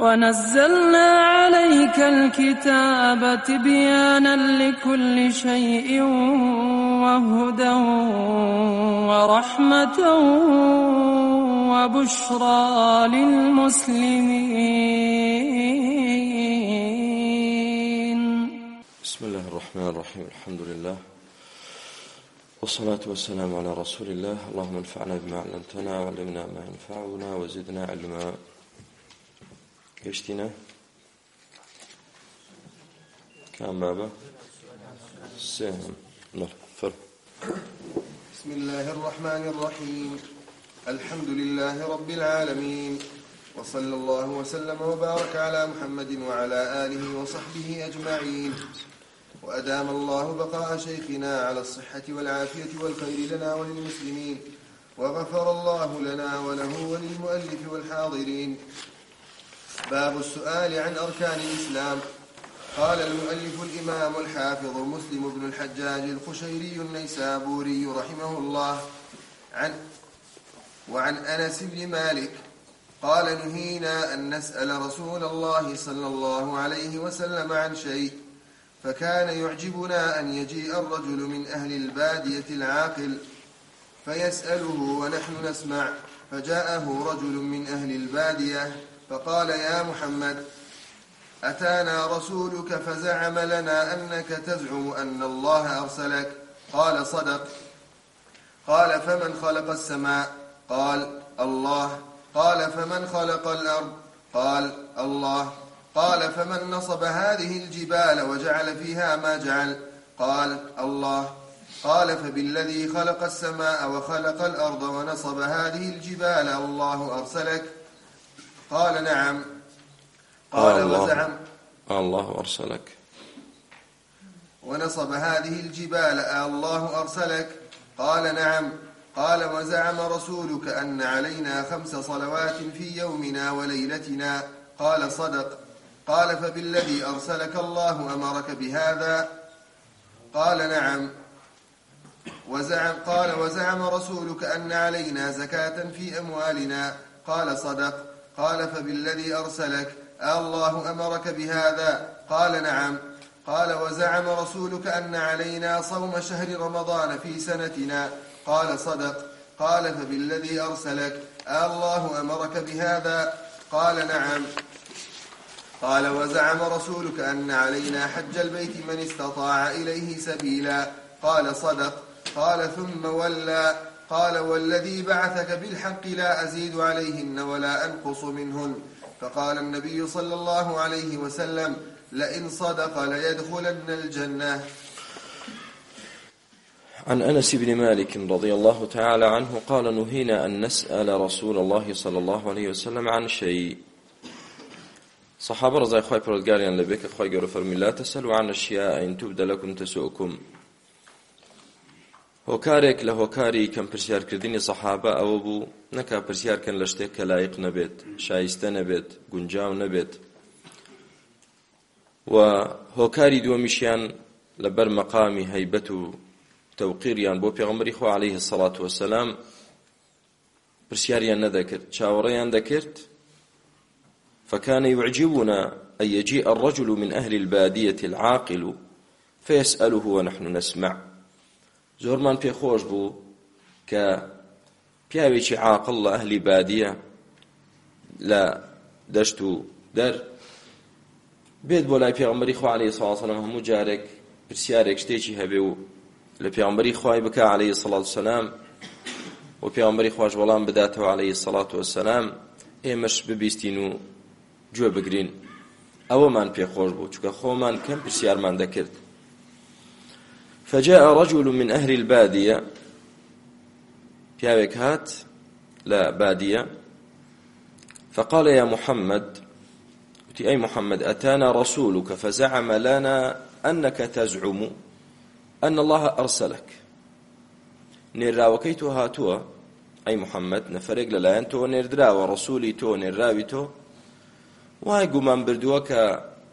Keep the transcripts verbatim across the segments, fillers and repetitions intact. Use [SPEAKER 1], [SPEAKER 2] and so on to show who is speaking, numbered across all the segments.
[SPEAKER 1] ونزلنا عليك الكتاب تبيانا لكل شيء وهدى ورحمة وبشرى للمسلمين.
[SPEAKER 2] بسم الله الرحمن الرحيم. الحمد لله والصلاة والسلام على رسول الله. اللهم انفعنا بما علمتنا وعلمنا ما ينفعنا وزدنا علما. يشتنا كان بابا سهم نفر.
[SPEAKER 3] بسم الله الرحمن الرحيم. الحمد لله رب العالمين، وصلى الله وسلم وبارك على محمد وعلى آله وصحبه أجمعين، وأدام الله بقاء شيخنا على الصحة والعافية والخير لنا وللمسلمين، وغفر الله لنا وله وللمؤلف والحاضرين. باب السؤال عن أركان الإسلام. قال المؤلف الإمام الحافظ مسلم بن الحجاج القشيري النيسابوري رحمه الله عن وعن أنس بن مالك قال: نهينا أن نسأل رسول الله صلى الله عليه وسلم عن شيء، فكان يعجبنا أن يجيء الرجل من أهل البادية العاقل فيسأله ونحن نسمع، فجاءه رجل من أهل البادية فقال: يا محمد، أتانا رسولك فزعم لنا أنك تزعم أن الله أرسلك. قال: صدق. قال: فمن خلق السماء؟ قال: الله. قال: فمن خلق الأرض؟ قال: الله. قال: فمن نصب هذه الجبال وجعل فيها ما جعل؟ قال: الله. قال: فبالذي خلق السماء وخلق الأرض ونصب هذه الجبال الله أرسلك؟ قال: نعم. قال: وزعم
[SPEAKER 2] الله أرسلك
[SPEAKER 3] ونصب هذه الجبال الله أرسلك؟ قال: نعم. قال: وزعم رسولك أن علينا خمس صلوات في يومنا وليلتنا؟ قال: صدق. قال: فبالذي أرسلك الله أمرك بهذا؟ قال: نعم. وزعم قال: وزعم رسولك أن علينا زكاة في أموالنا؟ قال: صدق. قال: فبالذي أرسلك الله أمرك بهذا؟ قال: نعم. قال: وزعم رسولك أن علينا صوم شهر رمضان في سنتنا؟ قال: صدق. قال: فبالذي أرسلك الله أمرك بهذا؟ قال: نعم. قال: وزعم رسولك أن علينا حج البيت من استطاع إليه سبيلا؟ قال: صدق. قال: ثم ولى. قال: والذي بعثك بالحق لا أزيد عليهن ولا أنقص منهن. فقال النبي صلى الله عليه وسلم: لئن صدق ليدخلن الجنة.
[SPEAKER 2] عن أنس بن مالك رضي الله تعالى عنه قال: نهينا أن نسأل رسول الله صلى الله عليه وسلم عن شيء. صحابة رضي الله عنهم لبيك أخوي قالوا فرمي: لا تسألوا عن أشياء إن تبد لكم تسؤكم. هۆکارێک لە هۆکاری کەم پرسیارکردنی سەحابە ئەوە بوو نەکا پرسیارکەن لە شتێک کە لایق نەبێت، شایستە نەبێت، گونجاو نەبێت. و هۆکاری دووەمیشیان لەبەر مەقامی هەیبەت و تەوقیریان بۆ پێغەمبەری خوا عەلەیهی السەڵات وەسەلام پرسیاریان نەدەکرد، چاوەڕێیان دەکرد. فكان يعجبنا أن يجيء الرجل من أهل البادية العاقل فيسأله ونحن نسمع. زۆرمان پێخۆش بوو کە پیاوێکی عاقڵ لە ئەهلی بادیە لە دەشت و دەر بێت بۆ لای پێغەمبەری خوا عەلەیهی سەڵات وسەلام هەموو جارێک پرسیارێک شتێکی هەبێ و لە پێغەمبەری خوای بکە عەلەیهی سەڵات وسەلام و پێغەمبەری خواش وەڵام بداتەوە عەلەیهی سەڵات وسەلام، ئێمەش ببیستین و گوێ بگرین. ئەوەمان پێخۆش بوو چونکە خۆمان کەم پرسیارمان دەکرد. فجاء رجل من أهل البادية پیاوێک هات لە بادية فقال: يا محمد، قلت: أي محمد، أتانا رسولك فزعم لنا أنك تزعم أن الله أرسلك. نێراوەکەی تۆ هاتووە أي محمد، نەفەرێک لەلایەن تۆ نێردراوە، ڕەسوولی تۆ، نێراوی تۆ، وای گومان بردووە کە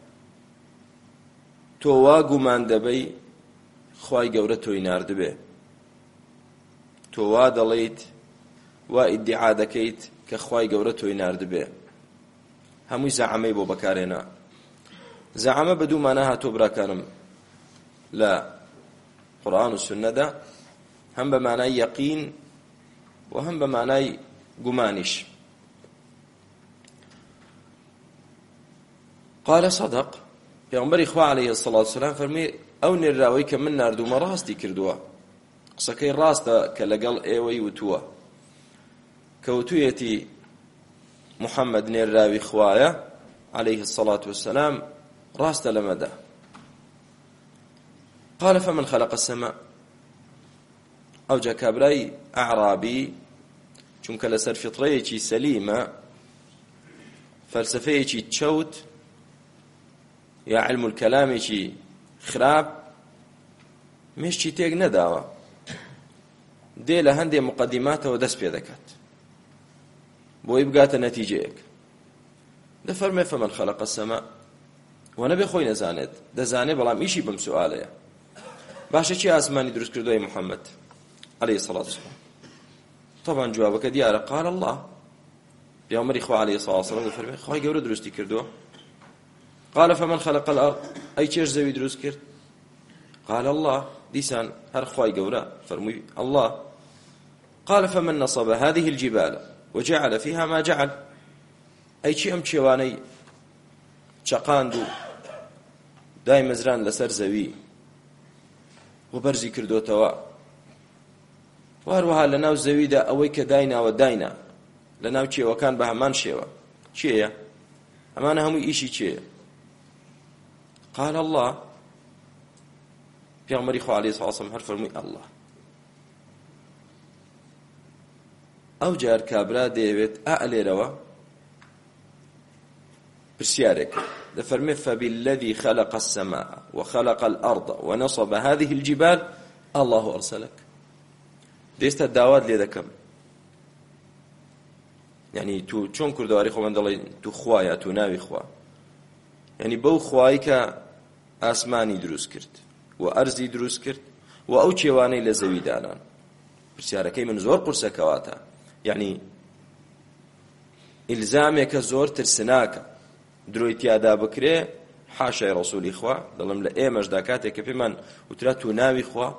[SPEAKER 2] تۆ وا گومان دەبەی خوای گەورە تۆی ناردبێ، تۆ وا دەڵێیت وا ئیدعا دەکەیت کە خوای گەورە تۆی ناردبێ. هەمووی زەعەمەی بۆ بەکارهێنا. زەعەمە بە دوو مانە هاتۆ براکانم لە قورئان و سوننەدا، هەم بە مانای یەقین و هەم بە مانای گومانیش. قال صدق، پێغەمبەری خوا عەلەیهی الصەلاة وەسەلام فەرمووی ئەو نێراوەی کە من ناردوومە ڕاستی کردووە، قسەکەی ڕاستە کە لەگەڵ ئێوەی وتووە کە وتوویەتی محەممەد نێراوی خوایە عەلەیهی الصەلاة وەسەلام، ڕاستە لەمەدا. قال فمن خلق السماء، ئەو جا کابرای ئەعرابی چونکە لەسەر فیتڕەیەکی سەلیمە، فەلسەفەیەکی چەوت یا علم الکەلامێکی خراپ مشتی تێک نەداوە، دێ لە هەندێک مقدماتەوە دەست پێ دەکات بۆی بگاتە نەتیجەیەک. دەفەرمێ فمن خلق السماء، و نەبێ خۆی نەزانێت، دەزانێ بەڵام ئیشی بەم سوالەیە. باشە چی ئاسمانی دروست کردووەی محەممەد عەلەیهی الصەلاة وەسەلام؟ طبعا جوابەکە دیارە، قال الله. پێغەمبەری خوا عەلەیهی الصەلاة وەسەلام دەفەرمێ خوای گەورە دروستی کردووە. قال فمن خلق الأرض، ئەی چێش زەوی دروست کرد؟ قال الله. دیسان هەر خوای گەورە فەرمووی الله. قال فمن نصب هذه الجبال وجعل فيها ما جعل، ئەی چی ئەم چێوانەی چەقاند و دای مەزران لەسەر زەوی و بەرزی کردوتەوە، وهروەها لە ناو زەویدا ئەوەی کە دایناوە داینا لە ناو چێوەکان بە هەمان شێوە، چێیە؟ ئەمانە هەمووی ئیشی چێیە؟ قال الله. پێغەمبەری خوا عەلەیهی الصەلاة وەسەلام هەر فەرمووی الله. ئەو جار کابرا دەیەوێت ئەلێرەوە پرسیارێک دەفەرمێ فبالذي خلق السماء وخلق الأرض ونصب هذه الجبال الله أرسلك. دەیستا داوات لێ دەکەم، یعنی تو چۆن کوردەواری خۆمان دەڵێ تو خوایە، تو ناوی خوا، یعنی بەو خوایی کە ئاسمانی دروست کرد و ئەرزی دروست کرد و ئەو چێوانەی لە زەوی دانان. پرسیارەکەی من زۆر قورسەکەواتە، یعنی ئیلزامێکە زۆر ترسناکە، درۆی تیادا بکرێ حاشای ڕەسوولی خوا، دەڵم لە ئێمەشدا کاتێک کە پێمان وترا تو ناوی خوا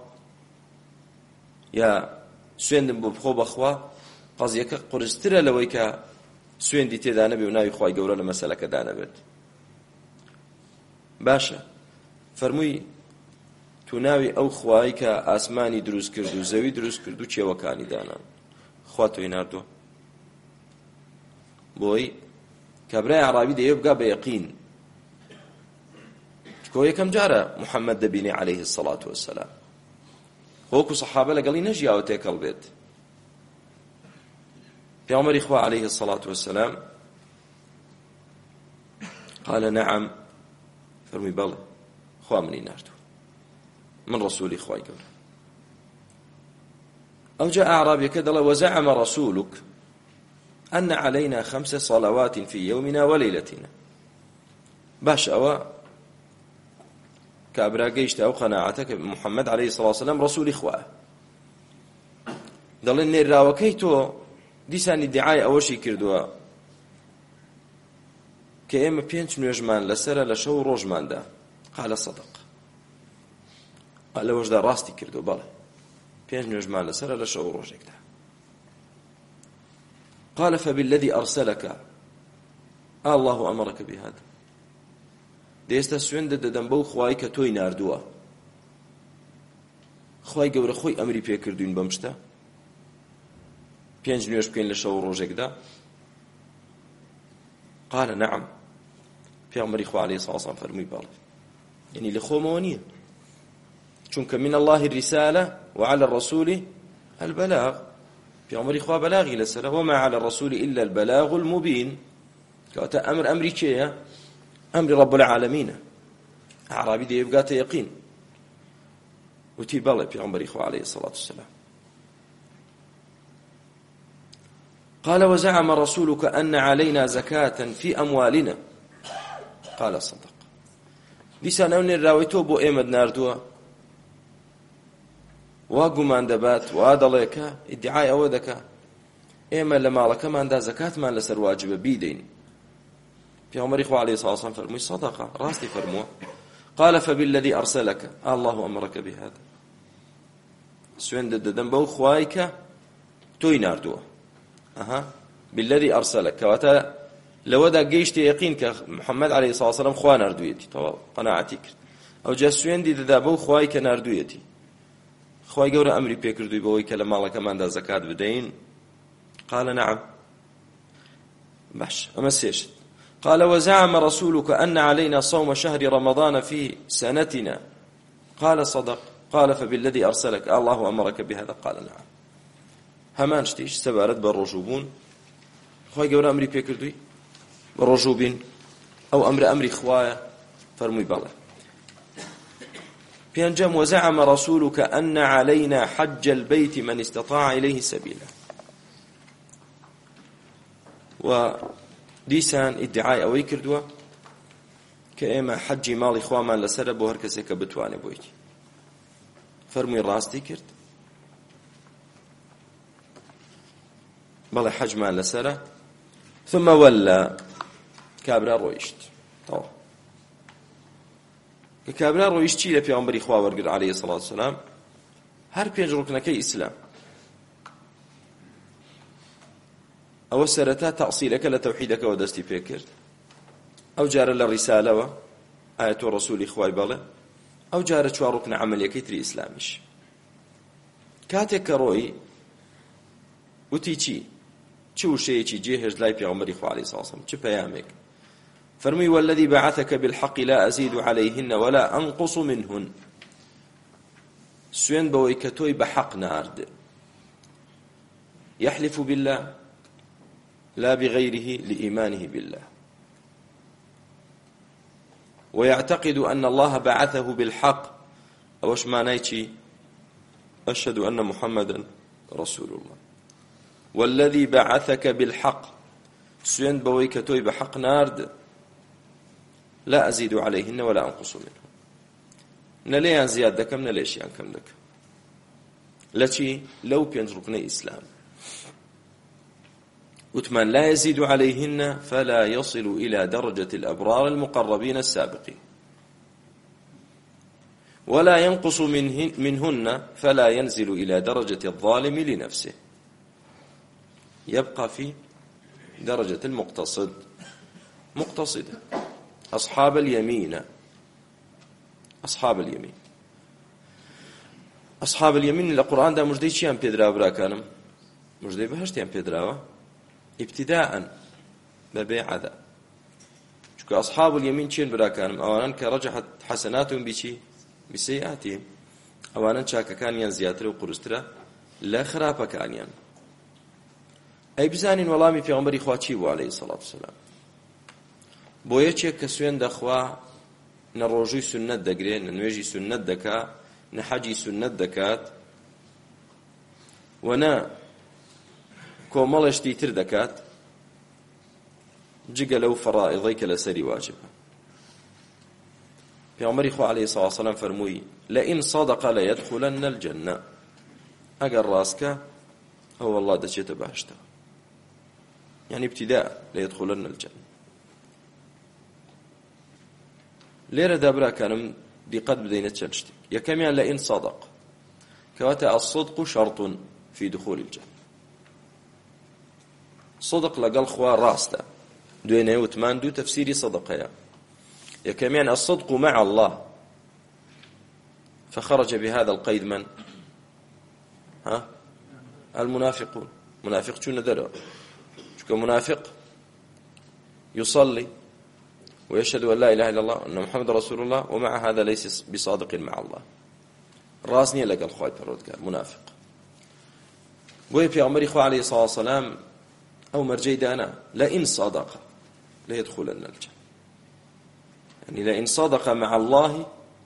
[SPEAKER 2] یا سوێندم بۆ بخۆ بەخوا، قەزیەکە قورسترە لەوەی کە سوێندی تێدا نەبێ و ناوی خوای گەورە لە مەسەلەکەدا نەبێت. باشە، فەرمووی تو ناوی ئەو خوایی کە ئاسمانی دروست کرد و زەوی دروست کرد و چێوەکانی دانان، خوا تۆی ناردووە. بۆی کابرای عەرابی دەیە بگا بە یەقین، چکۆ یەکەم جارە محەممەد دەبینێ عەلەیهی الصەلاة وەسەلام، وەکو سەحابە لەگەڵی نەژیاوە تێکەڵ بێت. پێغەمبەری خوا عەلەیهی الصەلاة وەسەلام قال نعم، فەرمووی بەڵێ خوا منی ناردووە، من ڕەسوولی خوای گەورە. ئەوجا ئەعرابیەکە دەڵێ وزعم رسولك أن علينا خمس صلوات في يومنا وليلتنا. باش أوا كابرا قيشت أو قناعتك محمد عليه الصلاة والسلام رسول إخوة دل إن الراوكيتو ديسان الدعاية أوشي كردوا كأما بينش نجمان لسرة لشو روجمان دا. قال صدق، قال وجد راستي كردوا بله بينش نجمان لسرة لشو روجك دا. قال فبالذي أرسلك الله أمرك بهذا. دەیستا سوێندە دەدەم بەو خوای کە تۆی ناردووە، خوای گەورە خۆی ئەمری پێکردوین بەم شتە پێنج نوێژ بکەین لە شەو ڕۆژێکدا. قال نعم، پێغەمبەری خوا عەلەیهی الصەلاة وەسەلام فەرمووی بەڵێ، یعنی لە خۆمەوە نییە، چونکە من الله الرسالة وعلى الرسول البلاغ، پێغەمبەری خوا بەلاغی لەسەرە، وما على الرسول إلا البلاغ المبين، کەواتە ئەمر ئەمری کێیە؟ أمر رب العالمين. أعرابي دي يبقى يقين وتي بالله بيغمبر إخوة عليه الصلاة والسلام. قال وزعم رسولك أن علينا زكاة في أموالنا. قال صدق. لسان أولي الراويتو بو إيمد ناردوا واقمان دبات وادليك ادعاء أودك إيما لما لك ما عندها زكاة ما لسر واجب بيدين پیامبری خوا علیه الصلاة والسلام فرمووی صدقه ڕاستی فەرمووە. قال فبالذي أرسلك الله أمرك بهذا. سوێن دەدەم بەو خوای کە تۆی ناردووە. ئەها بالذي أرسلك کەواتە لەوەدا گەیشتە یەقین کە محەممەد عەلەیهی سڵاو وسەلام خوا ناردوویەتی تەواو قەناعەتی کرد. ئەوجا سوێندی دەدا بەو خوای کە ناردوویەتی. خوای گەورە ئەمری پێکردووی بەوەی کە لە ماڵەکەماندا زەکات بدەین. قال نعم. باش أما سيشت. قال وزعم رسولك أن علينا صوم شهر رمضان في سنتنا. قال صدق. قال فبالذي أرسلك الله أمرك بهذا. قال نعم. همان شتيش سبارت بالرجوبون خوای گەورە ئەمری پێکردووی بە ڕۆژوو ئەو ئەمرە ئەمری خوایە فەرمووی بەڵێ. پێنجەم وزعم رسولك أن علينا حج البيت من استطاع إليه سبيلا. و دیسان ئیدعای ئەوەی کردووە کە ئێمە حەجی ماڵی خوامان لەسەرە بۆ هەر کەسێک کە بتوانێ بۆیکی. فەرمووی ڕاستی کرد. بەڵێ حەجمان لەسەرە. ثم ولا کابرا ڕۆیشت. تەواو. کە کابرا ڕۆیشت چی لە پێغەمبەری خوا وەرگرت عەلەیهی سەڵاتو وسەلام؟ هەر پێنج ڕوکنەکەی ئیسلام. ئەوە سەرەتا تەعسیلەکە لە تەوحیدەکەوە دەستی پێ کرد. ئەو جارە لە ڕیسالەوە ئایا تۆ ڕەسوولی خوای بەڵێ. ئەو جارە چوار ڕوکنە عەمەلیەکەی تری ئیسلامیش. کاتێک کە ڕۆی وتی چی؟ چ وشەیەکی جێهێشت لای پێغەمبەری خوا عەلەیهی سەڵاتو وسەلام چ پەیامێک؟ فەرمووی والذي بعثك بالحق لا أزيد عليهن ولا أنقص منهن. سوێن بەوەی کە تۆی بە حەق نارد. يحلف بالله لا بغيره لإيمانه بالله ويعتقد أن الله بعثه بالحق. أوش معناه أشهد أن محمدا رسول الله. والذي بعثك بالحق سوين بوي كتوي بحق نارد لا أزيد عليهن ولا أنقص منه. نليان زياد دكم نليش يعني كم دك لشي لو بينرقنا إسلام وثمان لا يزيد عليهن فلا يصل إلى درجة الأبرار المقربين السابقين ولا ينقص منهن, منهن فلا ينزل إلى درجة الظالم لنفسه يبقى في درجة المقتصد. مقتصد أصحاب اليمين أصحاب اليمين أصحاب اليمين القرآن ده مجدي شيئا بيدرا براكانم مجدي بهشتيا بيدراوا ابتداء ببيع ذا شكو أصحاب اليمين شين براكانم أولا كرجحت حسناتهم بشي بسيئاتهم أولا شاكا كان ينزياتر وقرسترا لا خرابا كان ين أي بزانين والامي في عمري خواتشيبو عليه الصلاة والسلام بويتشي كسوين دخوا نروجي سنة دقرين نويجي سنة دكا نحجي سنة دكات ونا كومالش تيتر دكات جيجا لو فرائضيك لسري واجبة في عمر إخوة عليه الصلاة والسلام فرموي لئن صدق ليدخلن الجنة أقر راسك هو الله دشيت بهشته يعني ابتداء ليدخلن الجنة. ليرة دابرا كانم بقد بدينة تشنشتك يكميان لئن صدق كواتا الصدق شرط في دخول الجنة. صدق لقل خوا راستا دوينه وثمان دو تفسيري صدق يا يكميان الصدق مع الله فخرج بهذا القيد من ها المنافقون. منافق شو ندروا شو منافق يصلي ويشهد أن لا إله إلا الله وأن محمد رسول الله ومع هذا ليس بصادق مع الله. راسني لقل خواي برودك منافق. بوي في عمر إخوة عليه الصلاة والسلام أو مرجي دانا لئن صدق ليدخلن الجنة يعني لئن صدق مع الله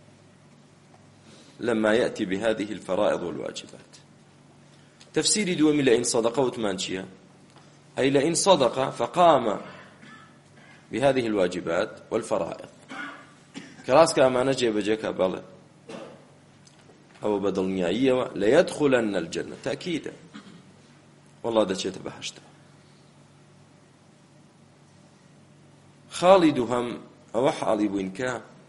[SPEAKER 2] لما يأتي بهذه الفرائض والواجبات. تفسير دومي لئن صدق وثمانشيا أي لئن صدق فقام بهذه الواجبات والفرائض كراس كما نجي بجك بالله أو بدل نيائية ليدخلن الجنة تأكيدا والله ده شيء تبهشته. خاڵی دووهەم ئەوە حاڵی بووین کە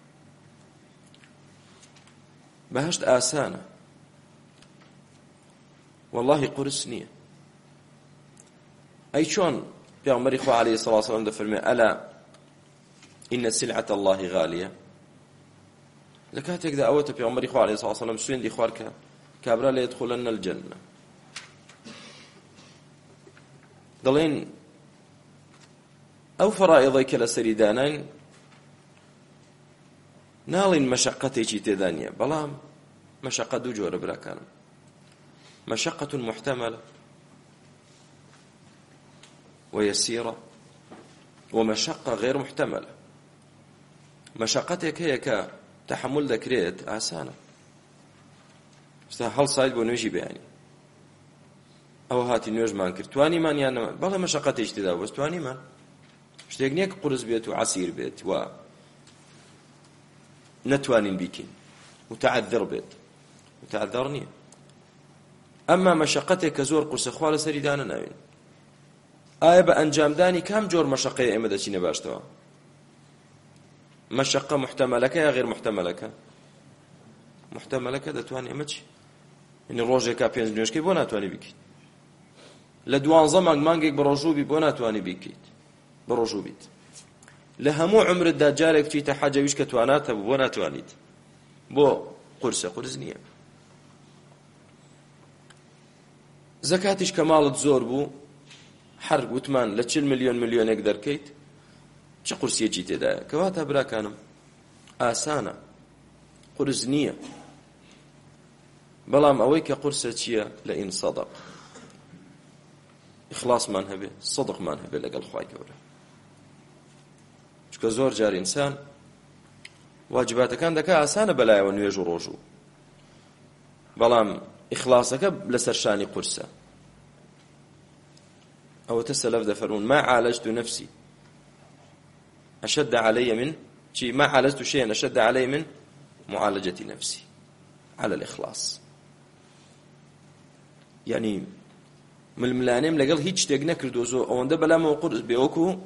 [SPEAKER 2] بەهەشت ئاسانە، واللهی قورس نییە. ئەی چۆن پێغەمبەری خوا عەلەیهی سەڵاتو وەسەلام دەفەرمێ ئەلا ئین سلعة الله غالیە. لە کاتێکدا ئەوەتە پێغەمبەری خوا عەلەیهی سەڵاتو وەسەلام سوێندی خوارد کە کابرا لە يدخلن الجنة. دەڵێن ئەو فەرائیضەی کە لەسەری داناین ناڵین مەشەقەتێکی تێدا نییە، بەڵام مەشەقەت دوو جۆرە براکانم، مەشەقەت محتەمەلە ويسيرة ومشقة غير محتملة. مشقتك هي كتحمل ذكريت آسانة هل صايد بو نوجي بيعني أو هاتي نوج مان كرت تواني مان يعني بلا مشقة اجتدا بس تواني مان شتيقنيك قرص بيت وعسير بيت و نتوانين بيكين متعذر بيت متعذرني. أما مشقتك زور قرص خوال سريدانا ناوين ئایا بە ئەنجامدانی کام جۆر مەشەقەیە ئێمە دەچینە باشتەوە؟ مەشەقە محتەمەلەکە یا غێر محتەمەلەکە؟ محتەمەلەکە دەتوانێت ئێمە چی؟ یعنی ڕۆژێکا پێنج نوێژکەی بۆ ناتوانێت بیکەیت، لە دوانزە مانگ مانگێک بە ڕۆژوو بی بۆ ناتوانێت بیکەیت بە ڕۆژوو بیت، لە هەموو عمرتدا جارێک بچیتە حەجە ویش کە تواناتە بۆ ناتوانیت، بۆ قورسە قورس نییە. زەکاتیش کە ماڵت زۆر بوو حرق وتمان لە چل ملیۆن ملیۆنێک دەرکەیت چ قورسیەکی تێدایە؟ کەواتە براکانم ئاسانە، قورس نییە، بەڵام ئەوەی کە قورسە چییە؟ لە ئین سەدەق ئیخلاسمان هەبێ، سەدقمان هەبێ لەگەڵ خوای گەورە. چونکە زۆر جار ئینسان واجباتەکان دەکا ئاسانە بەلایەوە نوێژ و ڕۆژوو، بەڵام ئیخلاسەکە لەسەر شانی قورسە. أو تسلف دفرون ما عالجت نفسي أشد علي من شيء، ما عالجت شيئا أشد علي من معالجة نفسي على الإخلاص. يعني من الملانيم لقل هيج تجنا كردوزو أو عند بلا موقر بيوكو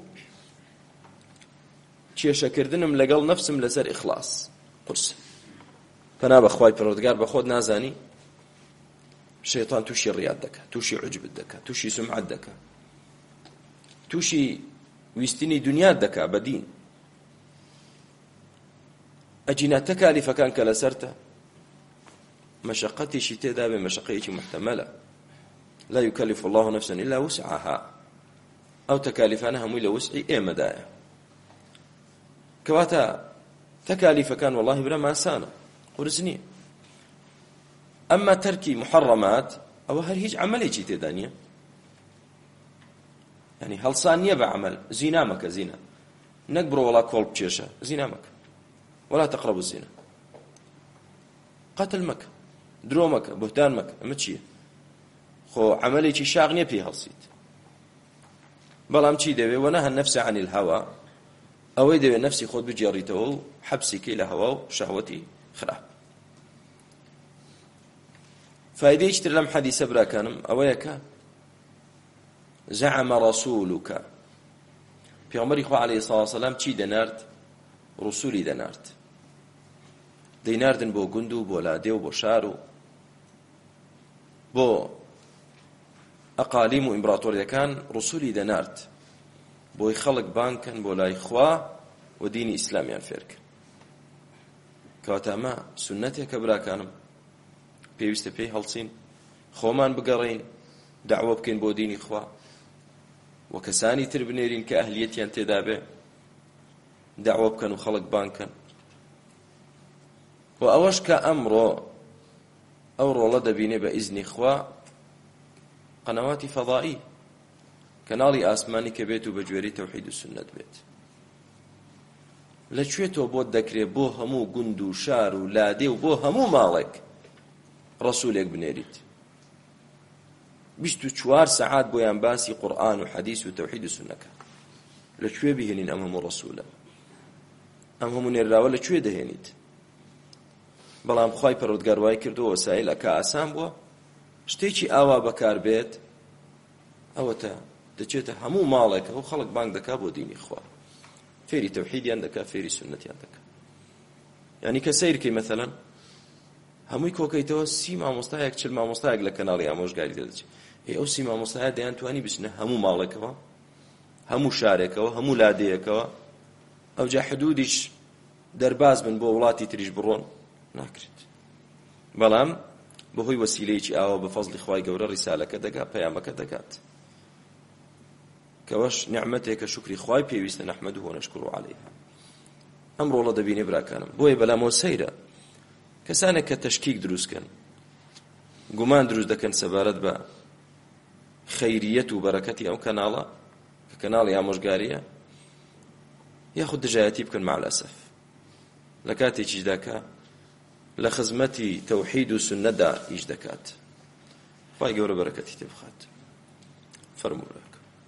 [SPEAKER 2] شيء شكردنم لقل نفسم لسر إخلاص قرص. فأنا بخواي برودقار بخود نازاني الشيطان توشي الرياض دكا، توشي عجب الدكا، توشي سمعة الدكا، توشي ويستني دنيا دكا بدين أجينا تكاليف كان كلا سرته مشقتي شتى دابة مشقية محتملة، لا يكلف الله نفسا إلا وسعها، أو تكاليفانها مو إلا وسعي إيه مدايا كواتا تكاليف كان والله بلا ما سانة قرسني. أما تركي محرمات أو هل هيج عملي شتى دانية، يعني هل صانية بعمل زنا مك زنا نكبر ولا كول بتشيشة زنا مك ولا تقرب الزنا، قتل مك درو مك بهتان مك متشي خو عملي شي شاغنية في هالصيت بلام شي دبي ونهى النفس عن الهوى أو يدبي نفسي خود بجاريته حبسي كي لهوى شهوتي خراب. فايدة يشتري لم حديث برا كانم أوياك زعم رسولك في عمر إخوة عليه الصلاة والسلام چی دەنارد؟ رسولی دەنارد، دەیناردن بۆ گوند و بۆ لادێ و بۆ شار و بۆ ئەقالیم و ئیمبراتۆریەکان رسولی دەنارد بۆی خەڵک بانکەن بۆ لای خوا و دینی ئیسلامیان فێرکەن. کەواتە ئەمە سونەتێکە براکانم پێویستە پێی هەڵچین، خۆمان بگەڕین، دعوە بکەین بۆ دینی خوا و کەسانی تر بنێرین کە ئەهلیەتیان تێدا بێ، دعوە بکەن و خەڵک بانکەن. و ئەوەش کە ئەمڕۆ ئەو ڕۆڵە دەبینێ بە ئیزنی خوا قەنەواتی فەضائی، کەناڵی ئاسمانی کە بێت و بە گوێرەی تەوحید و سونەت بێت. لەکوێتەوە بۆت دەکرێت بۆ هەموو گوند و شار و لادێ و بۆ هەموو ماڵێک ڕەسوولێک بنێریت، بیست و چوار سەعات بۆیان باسی قورئان و حەدیث و تەوحید و سونەکە. لەکوێ بهێنین ئەم هەموو ڕەسوولە؟ ئەم هەموو نێراوە لەکوێ دەهێنیت؟ بەڵام خوای پەروەردگار وای کردووە وەسایلەکە ئاسان بووە، شتێکی ئاوا بەکار بێت ئەوەتە دەچێتە هەموو ماڵێکە و خەڵک بانگ دەکا بۆ دینی خوا. فێری تەوحیدیان دەکات فێری سنەتیان دەکات. یعنی کە سەیرکەی مەثەڵەن هەمووی کۆکەیتەوە سی مامۆستایەک چل مامۆستایەک لە کەناڵی ئامۆژگاری دەدەچێت. ئەو سی مامۆستایە دەیان توانی بچنە هەموو ماڵێکەوە، هەموو شارێکەوە، هەموو لادەیەکەوە، ئەوجا حدودیش دەرباز بن بۆ وڵاتی تریش بڕۆن ناکرێت. بەڵام بەهۆی وەسیلەیەکی ئاوە بە فەزلی خوای گەورە ڕیسالەکە دەگات، پەیامەکە دەگات، کەوەش نیعمەتێکە شکری خوای پێویستە نەحمەدوه وەنەشکوڕ عەلەیها. ئەم ڕۆڵە دەبینێ براکانم. بۆیە بەلامەوە سەیرە کەسانێک کە تەشکیک دروستکەن، گومان دروست دەکەن سەبارەت بە خەیریەت و بەرەکەتی ئەو کەناڵە کە کەناڵی ئامۆژگاریە، یاخود دژایەتی بکەن مەعلەسەف لە کاتێکیشدا کە لە خزمەتی تەوحید و سنەتدا ئیش دەکات. خوای گەورە بەرەکەتی تێ بخات. فەرموو.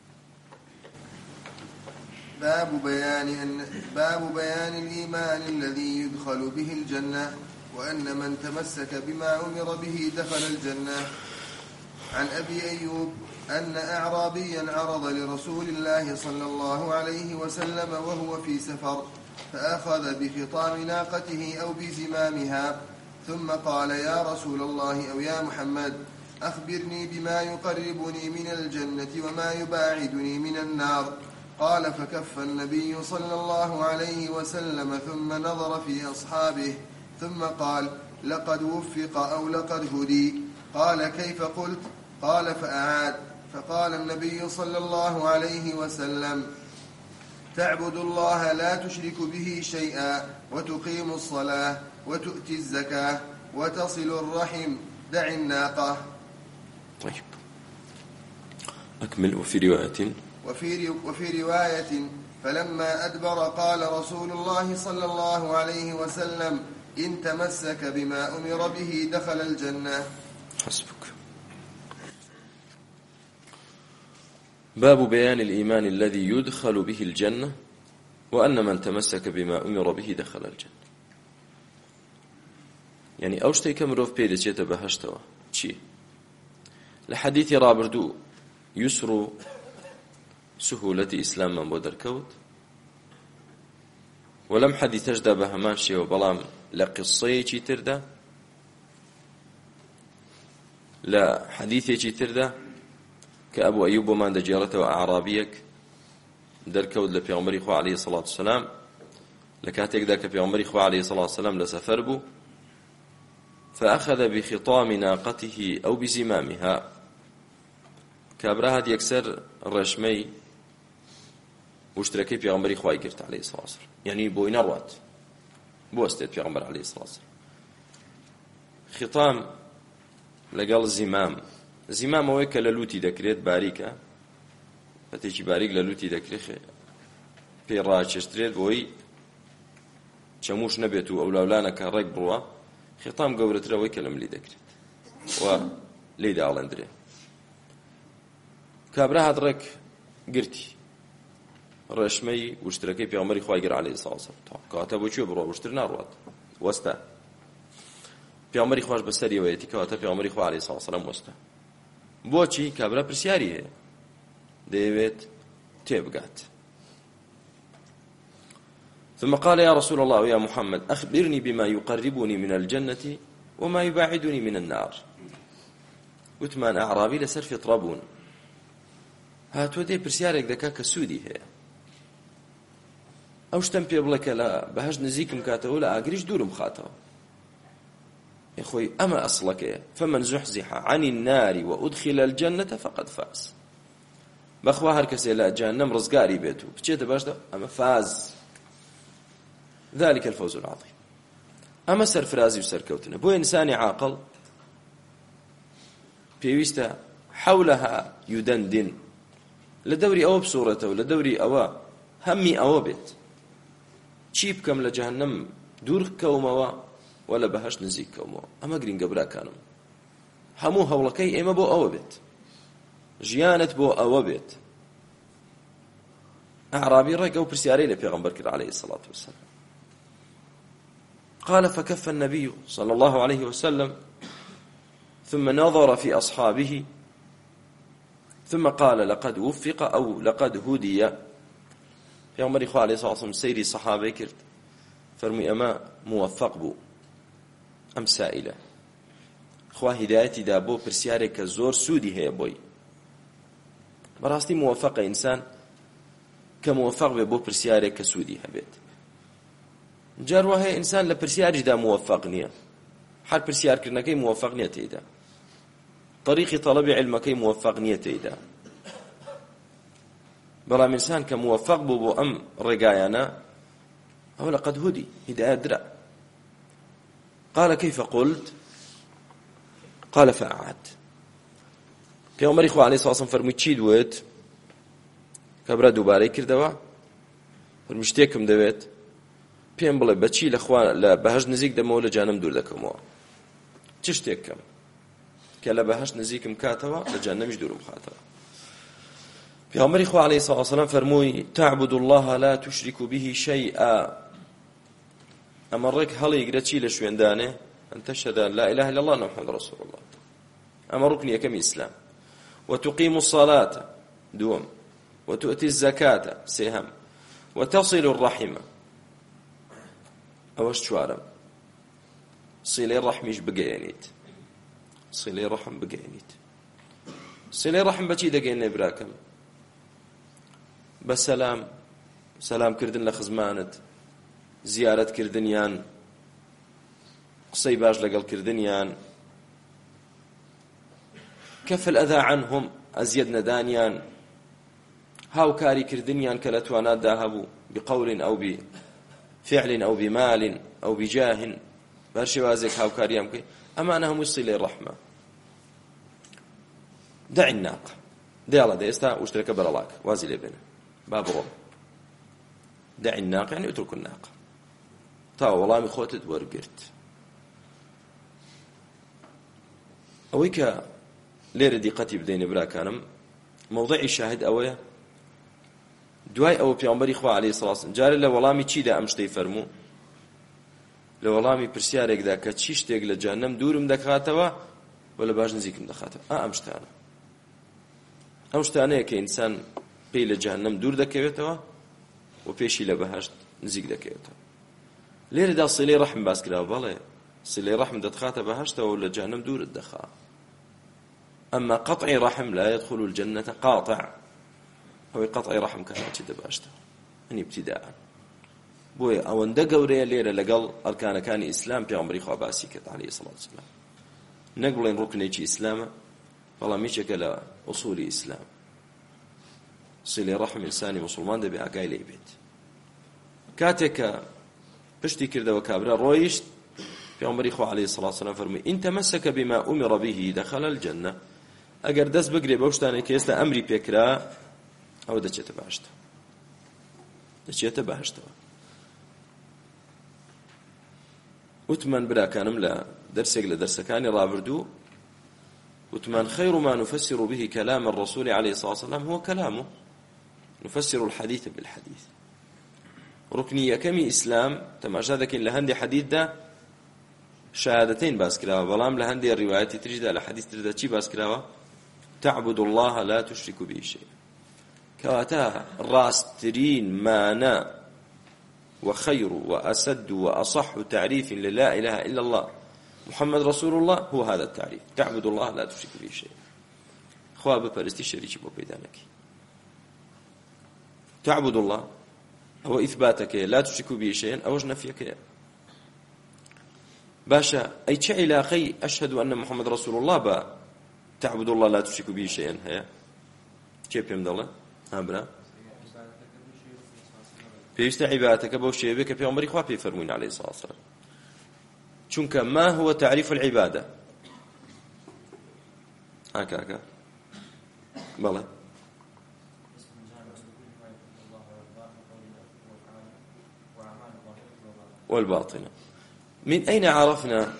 [SPEAKER 3] باب بيان أن باب بيان الإيمان الذي يدخل به الجنة وأن من تمسك بما أمر به دخل الجنة. عن أبي أيوب أن أعرابيا عرض لرسول الله صلى الله عليه وسلم وهو في سفر فأخذ بخطام ناقته أو بزمامها ثم قال يا رسول الله أو يا محمد أخبرني بما يقربني من الجنة وما يباعدني من النار. قال فكف النبي صلى الله عليه وسلم ثم نظر في أصحابه ثم قال لقد وفق أو لقد هدي. قال كيف قلت؟ قال فأعاد. فقال النبي صلى الله عليه وسلم تعبد الله لا تشرك به شيئا وتقيم الصلاة وتؤتي الزكاة وتصل الرحم دع الناقة.
[SPEAKER 2] طيب أكمل. وفي رواية
[SPEAKER 3] وفي, وفي رواية فلما أدبر قال رسول الله صلى الله عليه وسلم إن تمسك بما أمر به دخل الجنة.
[SPEAKER 2] حسبك. باب بيان الإيمان الذي يدخل به الجنة وأن من تمسك بما أمر به دخل الجنة. يعني أو شتي كمروف بيدس يتبهشتوا شي لحديث رابردو يسر سهولة إسلام من بودر كود ولم حديث تجد بهمان شيء وبلام لقصية شي تردا لا حديث شي تردا كأبو أيوب ومان دجارته وأعرابيك در كود لبيغمبري خو عليه الصلاة والسلام لكاتيك ذاك بيغمبري خو عليه الصلاة والسلام لسفر بو فأخذ بخطام ناقته أو بزمامها كابراهد يكسر الرشمي واشتركي بيغمبري خواهي قرت عليه الصلاة والسلام يعني بوين روات بو استيت بيغمبر عليه الصلاة والسلام. خطام لقال زمام زمام ويك للوتي دكريت باریکە فتيجي باریک للوتي دكريت في راج اشتريت بوي چموش نبيتو او لولانك رق بروا خطام قورت روي كلام لي دكريت و ليدا علندري كابرا هدرك قرتي رشمي واشتركي في عمري خواجر عليه الصلاة والسلام كاتبو شو بروا واشترنا روات وستا في عمري خواج بسري ويتي كاتب في عمري خوا عليه الصلاة والسلام وستا بوچی کابرا پرسیاریه ديفيد تبقات. ثم قال يا رسول الله يا محمد أخبرني بما يقربني من الجنة وما يباعدني من النار. وثمان أعرابي لسر في طرابون هاتو دي برسيارك دكا كسودي هي أوش تنبي بلك لا بهج نزيك مكاتو لا أقريش دور مخاتو يا أخوي أما أصلك فمن زحزح عن النار وأدخل الجنة فقد فاز. بخوا هركسي لا جهنم رزقاري بيتو بچيت باشدا أما فاز ذلك الفوز العظيم. أما سر فرازي وسر كوتنا بو إنساني عاقل بيويستا حولها يدندن لدوري أو بصورته لدوري أو همي أو بيت چيب كم لجهنم دور كوموا ولا بهش نزيك كوموا أما قرين قبرا كانوا همو هولكي إما بو أو بيت جيانت بو أو بيت. أعرابي رقوا برسياري لبيغمبر عليه الصلاة والسلام. قال فكف النبي صلى الله عليه وسلم ثم نظر في أصحابه ثم قال لقد وفق أو لقد هدي. پێغەمبەری خوا عەلەیهی سەڵاتو وەسەلام سەیری سەحابەی کرد فەرمووی ئەمە موفەق بوو ئەم سائیلە خوا هیدایەتی دا بۆ پرسیارێک کە زۆر سوودی هەیە بۆی بەڕاستی موفەقە ئینسان کە موفەق بێ بۆ پرسیارێک کە سوودی هەبێت جار وا هەیە ئینسان لە پرسیاریشدا موفەق نییە هەر پرسیارکردنەکەی موفەق نییە تێیدا طریقی تەڵەبی عیلمەکەی موفەق نییە تێیدا بەڵام ئینسان کە موفەق بوو بۆ ئەم ڕێگایانە ئەوە لەقەد هودی هیدایەت درا قال كيف قلت قال فأعاد پێغەمبەری خوا عەلەیهی سەڵاتو وەسەلام فەرمووی چی دوێت کابرا دووبارەی کردەوە فەرمووی شتێکم دەوێت پێم بڵێ بەچی لە خوا لە بەهەشت نزیک دەمەوە لە جانم دوور دەکەمەوە چ شتێکم کە لە بەهەشت نزیکم کاتەوە لە جانەمیش دوورم خاتەوە پێغەمبەری خوا عەلەیهی سەڵاتو وەسەلام فەرمووی تعبد الله لا تشرك به شيئا ئەمە ڕێک هەڵیگرە چی لە شوێندانێ ئەن تەشهد أن لا إله إلا الله وأن محمد رسول الله ئەمە ڕوکنی یەکەمی ئیسلام وتقيم الصلاة دوم وتؤتي الزكاة سێهەم وتصل الرحم ئەوەش چوارەم سیلەی ڕەحمیش بگەیەنیت سیلەی ڕەحم بگەیەنیت سیلەی ڕەحم بەچی دەگەیەنێ براکەم بە سەلام سەلامکردن لە خزمانت زیارەتکردنیان قسەی باش لەگەڵکردنیان كف الأذى عنهم أزيد ندانيان هاو كاري كردنيان كالتوانات داهبوا بقول أو بفعل أو بمال أو بجاه برشوازك هاو كاري يمكن أما أنهم وصل الرحمة دع الناقة دي الله دي استا واشترك برلاك وازي لبنا باب روم دع الناقة يعني اترك الناقة تاو والله مخوتت ورقرت أويك لێرە دیقەتی بدەینە براکانم مەوضعی شاهد ئەوەیە دوای ئەوە پێغەمبەری خوا عەلەیهی سەڵاتو وەسەلام جارێ لە وەڵامی چیدا ئەم شتەی فەرموو لە وەڵامی پرسیارێکدا کە چی شتێک لە جەهەنەم دوورم دەکاتەوە و لە باش نزیکم دەخاتەوە ئا ئەم شتانە ئەم شتانەیە کە ئینسان پێی لە جەهەنەم دوور دەکەوێتەوە و پێشی لە بەهەشت نزیک دەکەوێتەوە لێرەدا سیلەی ڕەحم باس کراوە بەڵێ سیلەی ڕەحم دەتخاتە بەهەشتەوە و لە جەهەنەم دوورت دەخات أما قطع رحم لا يدخل الجنة قاطع أو قطع رحم كهاتي دباشته أني ابتداء بوي أو اندقوري ليرة لقل أركان كان إسلام بيغمبري خواباسي كت عليه الصلاة والسلام نقبلين ركنيتي إسلام والله ميشك لا أصول إسلام صلي رحم إنساني مسلمان دبي أقاي لي بيت كاتك بشتي كرده وكابرا رويشت بيغمبري خو عليه الصلاة والسلام فرمي إن تمسك بما أمر به دخل الجنة ئەگەر دەست بگرێ بەو شتانێک کە ئێستا ئەمری پێکرا ئەوە دەچێتە بەهەشتەوە دەچێتە بەهەشتەوە وتمان براکانم لە دەرسێک لە دەرسەکانی ڕابردوو وتمان خير ما نفسر به كلام الرسول عليه الصلاة والسلام هو كلامه نفسر الحديث بالحديث ركني يكمي إسلام تماشا ذاكين لهندي حديث ده شهادتين باس كراوة بلام لهندي الروايات تجد على حديث تجد چی باس كراوة تعبد الله لا تشرك به شيء كواتا راسترين مانا وخير وأسد وأصح تعريف للا إله إلا الله محمد رسول الله هو هذا التعريف تعبد الله لا تشرك به شيء خواب بپرستی شریکی بو پیدا نکی تعبد الله هو إثباتك لا تشرك به شيئا أو نفيك باشا أي چه علاقي أشهد أن محمد رسول الله با تعبد الله لا تشرك به شيئا هيا كيف يمد الله هابنا بيست عبادتك بو شيء بك في عمري خواه بيفرمون عليه الصلاة والسلام چونك ما هو تعريف العبادة هكا هكا بلى والباطنة من أين عرفنا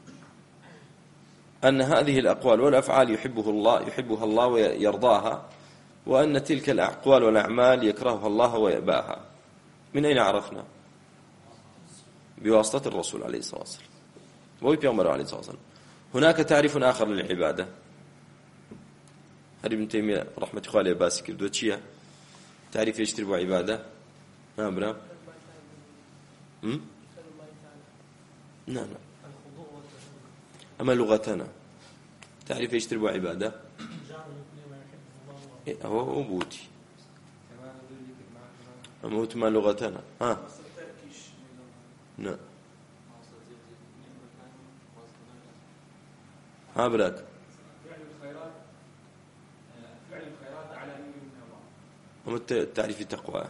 [SPEAKER 2] أن هذه الأقوال والأفعال يحبه الله يحبها الله ويرضاها وأن تلك الأقوال والأعمال يكرهها الله ويأباها من أين عرفنا بواسطة الرسول عليه الصلاة والسلام وبيغمبر عليه الصلاة والسلام هناك تعريف آخر للعبادة هل ابن تيمية رحمة الله عليه باسي كردو تشيا تعريف يشتري عبادة ها برا لا لا أما لغتنا تعرف ايش تربو عبادة إيه هو أبوتي أموت ما لغتنا ها نعم ها براك
[SPEAKER 4] فعل الخيرات فعل الخيرات على
[SPEAKER 2] هم التعريف التقوى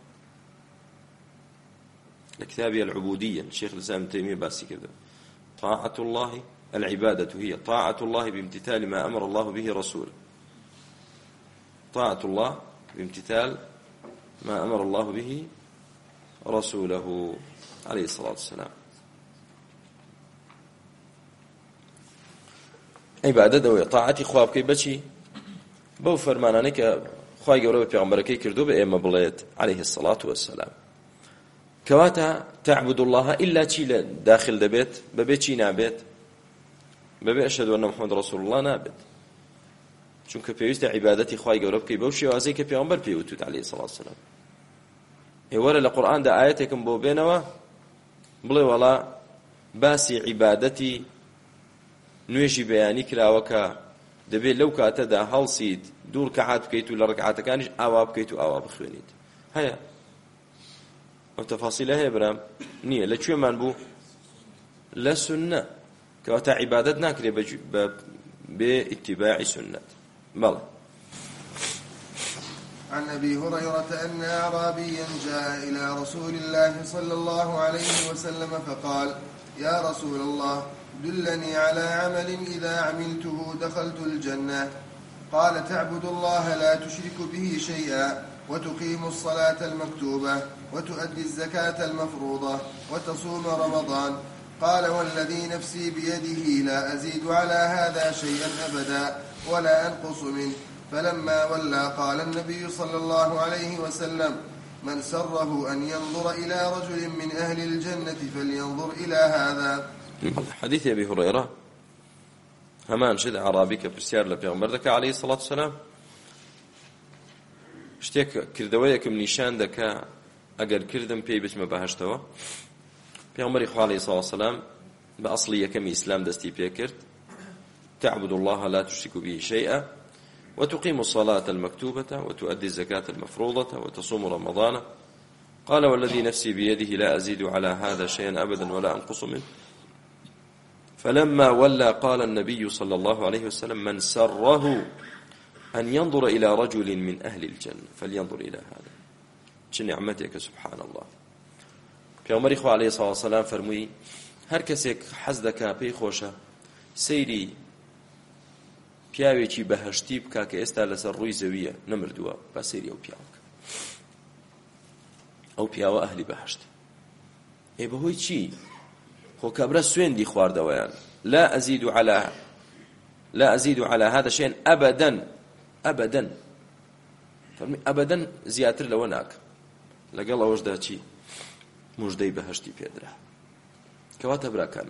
[SPEAKER 2] الكتابية العبودية الشيخ الإسلام ابن تيمية باسي كذا طاعة الله العبادة هي طاعة الله بامتثال ما أمر الله به رسوله طاعة الله بامتثال ما أمر الله به رسوله عليه الصلاة والسلام عبادة وطاعة خوابك بشي بو فرمانانك خواهي قولوا بيغمبركي كردو بإيما بليت عليه الصلاة والسلام كواتا تعبد الله إلا تشي داخل دبيت ببيت شي نابيت ببيت أشهد أن محمد رسول الله نابيت چونکە پێویستە عیبادەتی خوای گەورە بکەی بەو شێوازەی کە پێغەمبەر پێوتوت عەلەیهی سەڵاتو وسەلام ئێوەرە لە قورئاندا ئاەتێکم بۆ بێنەوە بڵێ وەڵا باسی عیبادەتی نوێژی بەیانی کراوە کە دەبێت لەو کاتەدا هەڵسیت دوو ڕکعات بکەیت و لە ڕکعاتەکانیش ئاوا بکەیت و ئاوا بخوێنیت هەیە ئەو تەفاسیلە هەیە برام نییە لەکوێمان بوو لە سوننە کەواتە عیبادەت ناکرێ باتباع سنة بلى.
[SPEAKER 3] عن أبي هريرة أن أعرابيا جاء إلى رسول الله صلى الله عليه وسلم فقال يا رسول الله دلني على عمل إذا عملته دخلت الجنة قال تعبد الله لا تشرك به شيئا وتقيم الصلاة المكتوبة وتؤدي الزكاة المفروضة وتصوم رمضان قال والذي نفسي بيده لا أزيد على هذا شيئا أبدا ولا أنقص منه فلما ولى قال النبي صلى الله عليه وسلم من سره أن ينظر إلى رجل من أهل الجنة فلينظر إلى هذا.
[SPEAKER 2] حديث أبي هريرة همان شد عرابي كبرسيار لبيغمبر ذكا عليه الصلاة والسلام شتيك كردويك من نشان ذكا أقر كردم بي بسم بهشتوا بيغمبر إخوة عليه الصلاة والسلام بأصلية كم إسلام دستي بيكرت تعبد الله لا تشرك به شيئا وتقيم الصلاة المكتوبة وتؤدي الزكاة المفروضة وتصوم رمضان قال والذي نفسي بيده لا أزيد على هذا شيئا أبدا ولا أنقص منه فلما ولى قال النبي صلى الله عليه وسلم من سره أن ينظر إلى رجل من أهل الجنة فلينظر إلى هذا چه نعمتك سبحان الله پیامبر خو علیه الصلاة والسلام فرمووی هەر کەسێک حەز دەکا پێی خۆشە سەیری پیاوێکی بەهەشتی بکا کە ئێستا لەسەر ڕووی زەویە نەمردووە با سەیری ئەو پیاوە بکە ئەو پیاوە ئەهلی بەهەشت ئێ بەهۆی چی خۆ کابرا سوێندی خواردەوەیان لا أزيد على لا أزيد على هذا شيئا أبدا أبدا فرمي أبدا زیاتر لەوە ناکەم لەگەڵ ئەوەشدا چی مژدەی بەهەشتی پێدرا کەواتە براکان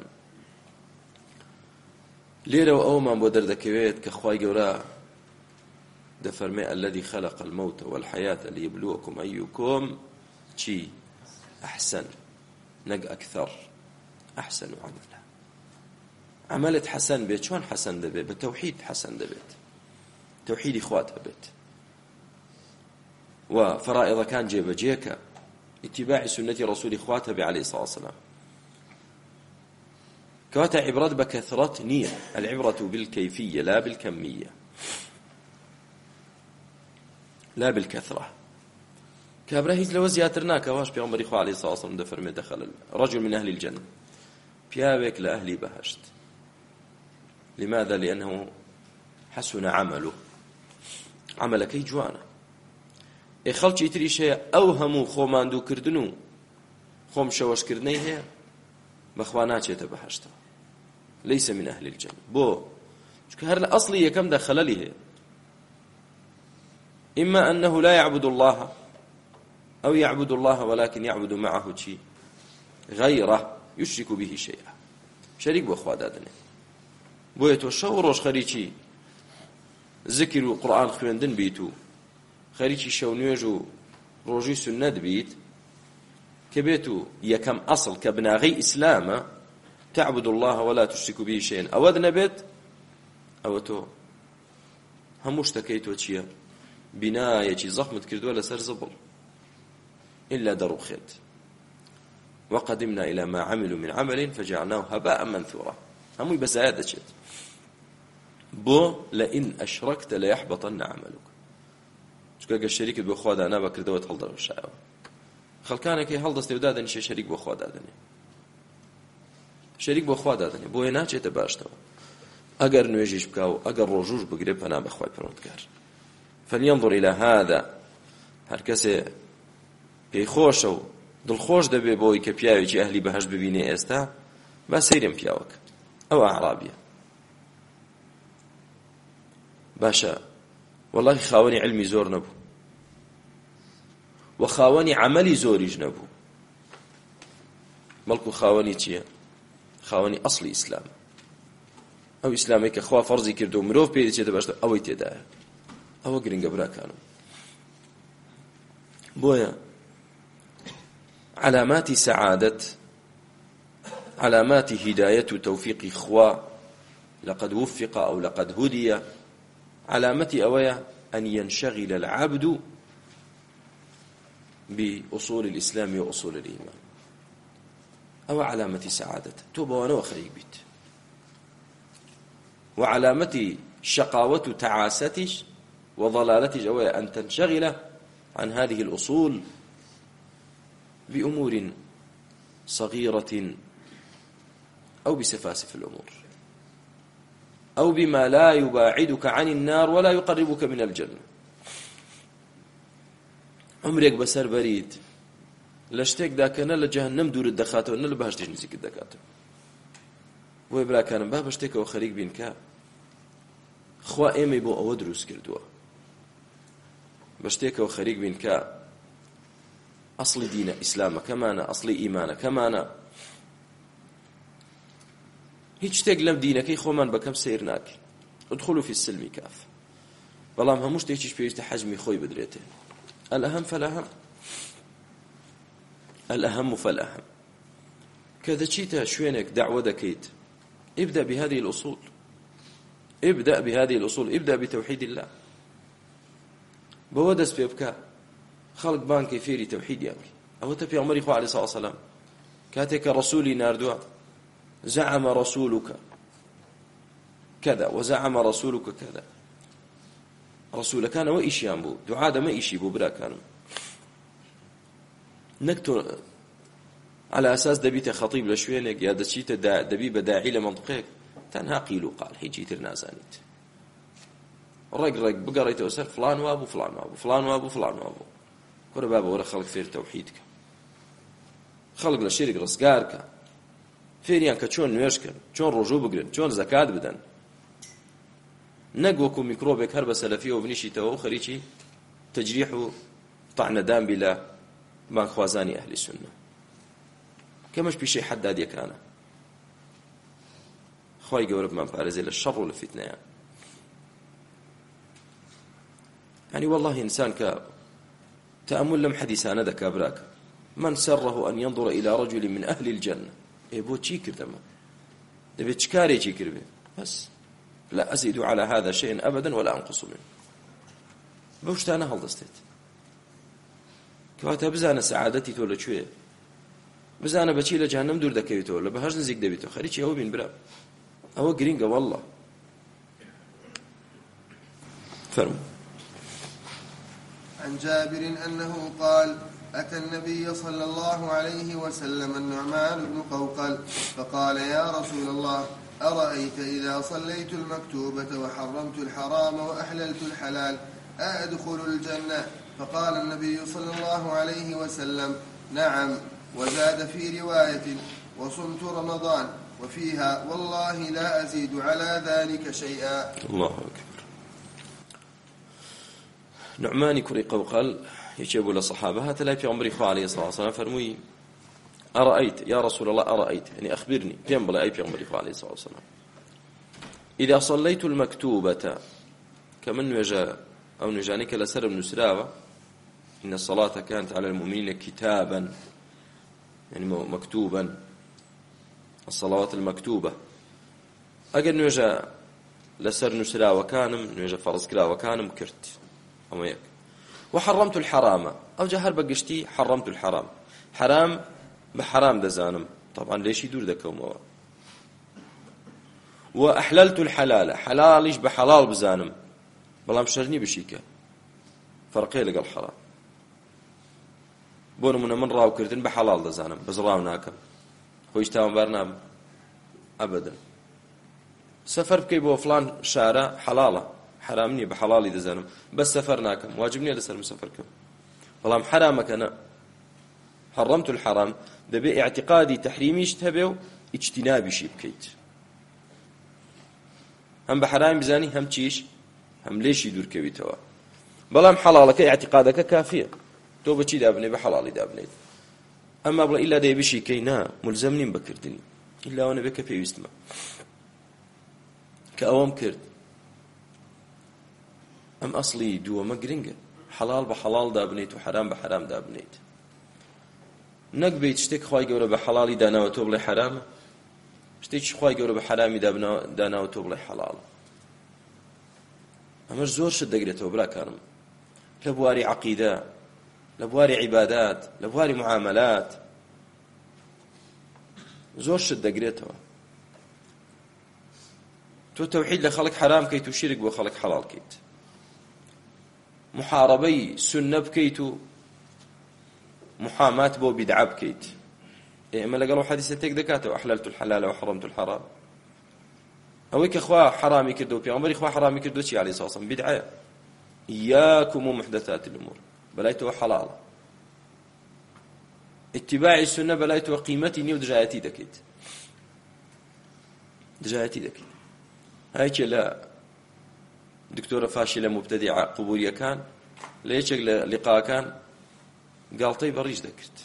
[SPEAKER 2] لێرەوە ئەومان بۆ دەردەکەوێت کە خوای گەورە دەفەرمێ الذي خلق الموت والحياة ليبلوكم أيكم چی أحسن نەک أكثر أحسن عملا عملت حسن بێت چۆن حەسەن دەبێت بە تەوحید حەسەن دەبێت تەوحیدی خوات هەبێت و فەرائضەکان جێبەجێکە اتباع سنة رسول خواتها عليه الصلاة والسلام كواتا عبرات بكثرة نية العبرة بالكيفية لا بالكمية لا بالكثرة كابراهيز لو زياترنا كواش بيغمبر إخوة عليه الصلاة والسلام دفر من دخل رجل من أهل الجنة بيابك لأهل بهشت لماذا؟ لأنه حسن عمله عملك جوانا خەڵکی تریش هەیە ئەو هەموو خۆماندووکردن و خۆم شەوەشکردنەی هەیە بەخوا ناچێتە بەهەشتەوە لەیسە من ئەهلی الجەنە بۆ چونکە هەر لە ئەسڵی یەکەمدا خەلەلی هەیە إما أنه لا يعبد الله أو يعبد الله ولكن يعبد معه شيء غيره يشرك به شيئا شريك بخوا دادنه بۆیە تۆ شەو ڕۆژ خەریکی ذکر و قورئان خوێندن بیت و خەریکی شەو نوێژ و ڕۆژی سنەت بیت كبيتو يكم أصل كبناغي إسلام تعبد الله ولا تشرك به شيئا أود نبت أو تو هموش تكيتو تشيا بناية زخمت كردوا لسر زبل إلا دروخيت وقدمنا إلى ما عملوا من عمل فجعلناه هباء منثورا هموي بس هذا شيء بو لئن أشركت ليحبطن عملك شكرا الشريك بخوا دانا بكردوت هل درو شاو خلكانك هل دست ودادن شي شريك بخوا دادن شريك بخوا دادن بو ناچێتە باشتەوە ئەگەر نوێژیش بکاو ئەگەر ڕۆژوش بگرێ پەنا بەخوای پەروەردگار فلينظر إلى هذا هەر کەسێ پێی خۆشە و دڵخۆش دەبێ بۆی کە پیاوێکی ئەهلی بەهەشت ببینێ ئێستا با سەیرم پیاوەکە ئەو ئەعرابیە باشە والله خاوەنی علمی زۆر نەبوو و خاوەنی عەمەلی زۆریش نەبوو بەڵکو خاوەنی چییە؟ خاوەنی ئەسڵی ئیسلام ئەو ئیسلامەی کە خوا فەرزی کردو و مرۆڤ پێی دەچێتە باشتر ئەوەی تێدایە ئەوە گرنگە براکانم بۆیە علامات سعادة علامات هداية توفيق خوا لقد وفق أو لقد هدي علامتي أويا أن ينشغل العبد بأصول الإسلام وأصول الإيمان أو علامة سعادة توبة ونوى خريق بيت وعلامة شقاوة تعاستش وضلالتش أويا أن تنشغل عن هذه الأصول بأمور صغيرة أو بسفاسف الأمور أو بما لا يباعدك عن النار ولا يقربك من الجنة عمرك بسر بريد لشتك ذاك نل جهنم دور الدخاتة ونل بهشتش نزيك الدكاتة ويبلا كان باب اشتك وخريق بينك خوا ايمي بو او دروس كردوا بشتك وخريق بينك أصل دين إسلام كمان أصل إيمان كمان هیچ شتێک لەم دینەکەی خۆمان بەکەم سیر ناکەین ادخلوا في السلم كافة بەڵام هەموو شتێکیش پێویستە حەجمی خۆی بدرێتێ الأهم فالأهم الأهم فالأهم کە دەچیتە شوێنێک دعوە دەکەیت ابدأ بهذه الأصول ابدأ بهذه الأصول ابدأ بتوحيد الله بەوە دەست پێ بکە خەڵک بانکەی فێری تەوحیدیان بکە ئەوەتە پێغەمبەری خوا عەلەیهی سەڵاتو وسەلام کاتێک کە ڕەسوولی ناردووە زعم رسولك كذا وزعم رسولك كذا رسول كان وإيشيان بو دعاء ما إيشي بو بلا كانوا نكتو على أساس دبيت خطيب لشوينك يا دشيت دا دبي بداعي لمنطقك تنها قيل وقال هيجي ترنازانيت رق رق بقريت وسر فلان وابو فلان وابو فلان وابو فلان وابو كره بابا ورا خلق فير توحيدك خلق لشرك رزقارك فێریان کە چۆن نوێشکن چۆن ڕۆژوو بگرن چۆن زەکات بدەن نەک وەکو میکرۆبێک هەر بە سەلەفیەوە بنیشیتەوە و خەریکی تەجریح و طعنەدان بی لە بانخوازانی ئەهلی سونە کەمەش پیشەی حەدادیەکانە خوای گەورە بمان پارێزێ لە شەڕ و لە فیتنەیان یعنی والله ئینسان کە تەئەمل لەم حەدیسانە دەکا براکە من سره أن ينظر إلى رجل من أهل الجنة إيه بو چی کردەمە دەبێت چ کارێکی کردبێ بس لا أزيد على هذا شيء أبدا ولا أنقص منه بەو شتانە هەڵدەستێت کەواتە بزانە سەعادەتی تۆ لەکوێیە بزانە بەچی لە جەهەنەم دوور دەکەویتەوە لە بەهەشت نزیک دەبێتەوە خەریکی ئەوە بین برا ئەوە گرینگە والله فەرموو
[SPEAKER 3] عن جابر أنه قال أتى النبي صلى الله عليه وسلم النعمان بن قوقل فقال يا رسول الله أرأيت إذا صليت المكتوبة وحرمت الحرام وأحللت الحلال أأدخل الجنة؟ فقال النبي صلى الله عليه وسلم نعم، وزاد في رواية وصمت رمضان وفيها والله لا أزيد على ذلك شيئا.
[SPEAKER 2] الله أكبر. نعمان كري قوقل يجيبوا للصحابة هات لا في عمري خو عليه الصلاة والسلام فرمي أرأيت يا رسول الله أرأيت يعني أخبرني بين بلا أي في عمري خو عليه الصلاة والسلام إذا صليت المكتوبة كمن وجاء أو نجانيك لسر من سراوة إن الصلاة كانت على المؤمنين كتابا يعني مكتوبا الصلوات المكتوبة أجر نوجا لسر نسرا وكانم نوجا فرز كلا وكانم كرت أما يك وحرمت الحرام أو جهر بقشتي حرمت الحرام حرام بحرام دزانم طبعا ليش يدور ذكوم هو وأحللت الحلال حلاليش بحلال بزانم بلام شرني بشيكة فرقي لقى الحرام بون من من راو كرتن بحلال دزانم بس راو ناكم خويش تاون برنامج أبدا سفر بكي بو فلان شارع حلالة حرامني بحلالي دزانم بس سفر ناكم واجبني لسر مسافركم بلام حرامك أنا حرمت الحرام دبي اعتقادي تحريمي اشتبه اجتنابي شي بكيت هم بحرام بزاني هم تشيش هم ليش يدور كبيتوا بلام حلالك اعتقادك كافية تو بشي دابني بحلالي دابني أما بلا إلا دي بشي كينا ملزمني بكردني إلا وانا بك في يستمع كأوام كرد أم أصلي دوا مقرنجة حلال بحلال دابنيت وحرام بحرام دابنيت نك بيت شتك خواي جورا بحلالي دانا وتوبلي حرام شتك خواي جورا بحرامي دابنا دانا وتوبلي حلال أمر زور شد دقرته بلا كرم لبواري عقيدة لبواري عبادات لبواري معاملات زور شد دقرته تو توحيد لخلق حرام كي تشرك وخلق حلال كيت محاربي سنة بكيتو محاماة بو بدعة بكيت إما لقالوا حديثتك ذكاته أحللت الحلال وحرمت الحرام أويك أخوة حرامي كردو بيغمبر أخوة حرامي كردو شي عليه الصلاة والسلام بدعة إياكم ومحدثات الأمور بلايتو حلال اتباع السنة بلايتو قيمتي نيو دجايتي دكيت دجايتي دكيت هاي لا دكتورة فاشلة مبتدعة قبورية كان ليش لقاء كان قال طيب ريش ذكرت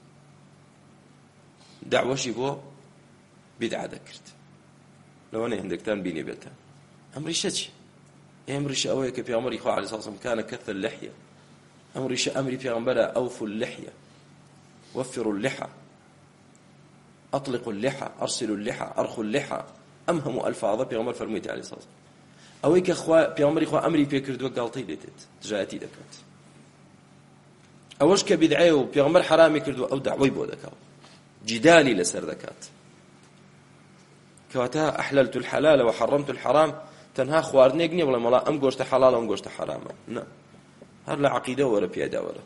[SPEAKER 2] دعوة شبو بدعة ذكرت لو أنا عندك تان بيني بيتها أمري شتش أمري شأويك في أمري خواه عليه الصلاة والسلام كان كث اللحية أمري شأمري في أمبلا أوفوا اللحية وفروا اللحى أطلقوا اللحى أرسلوا اللحى أرخوا اللحى أمهم ألفاظ في أمر فرميت عليه الصلاة والسلام أويك أخوة في أمري خواه أمري بيكرد وقالتي ليتت جاءتي ذكرت أوش كبدعي وفي أمر حرامي كردو أو دعوي بو ذكاو جدالي لسر ذكات كواتا أحللت الحلال وحرمت الحرام تنها خوارني قني ولا ملا أم قوشت حلال أم قوشت حرام لا هذا لا عقيدة ولا بيادة ولا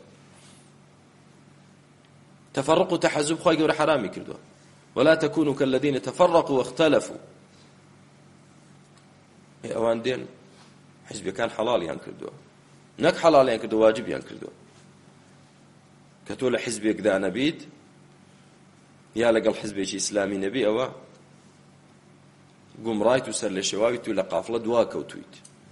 [SPEAKER 2] تفرق وتحزب خواهي ولا حرامي كردو ولا تكونوا كالذين تفرقوا واختلفوا أوان دين حزب كان حلال ينكردو نك حلال ينكردو واجب ينكردو كتول حزب يقدا نبيد يا لقى الحزب شي إسلامي نبي أو قوم رايت وسر للشواوي تقول قافلة دواك وتويت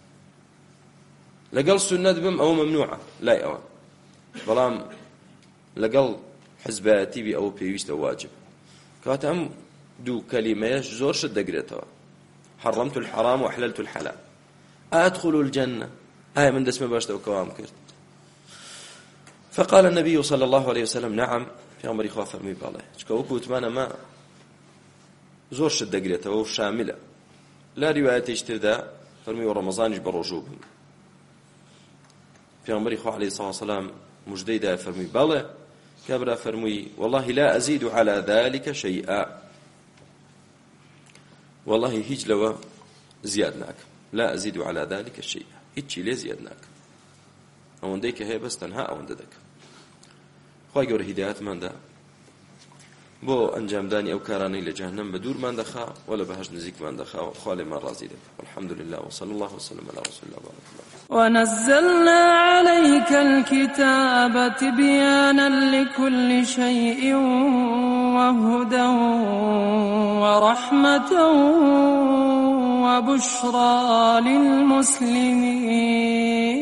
[SPEAKER 2] لقى السنة بم أو ممنوعة لا أو بلام لقى حزباتي بي أو بيويست أو واجب كاتم دو كلمة زور شد دقرتها حرمت الحرام وأحللت الحلال أدخل الجنة هاي من دسم باشته وكوام كرت فقال النبي صلى الله عليه وسلم نعم في أمر إخوة فرمي بالله شكوكو تمانا ما زور شد دقريته وشاملة لا رواية اشتردا فرمي ورمضان بروجوبهم في أمر إخوة عليه الصلاة والسلام مجديدا فرمي بالله كبرا فرمي والله لا أزيد على ذلك شيئا والله هيج لو زيادناك لا أزيد على ذلك الشيء هيك ليه زيادناك أو عندك هي بس تنها أو عندك خواهي قول هدايات من ده بو أنجام داني أو كاراني لجهنم بدور من دخا ولا بهج نزيك من دخا خالي من رازي ده والحمد لله وصلى الله وسلم على رسول الله بارك الله.
[SPEAKER 1] ونزلنا عليك الكتاب تبيانا لكل شيء وهدى ورحمة وبشرى للمسلمين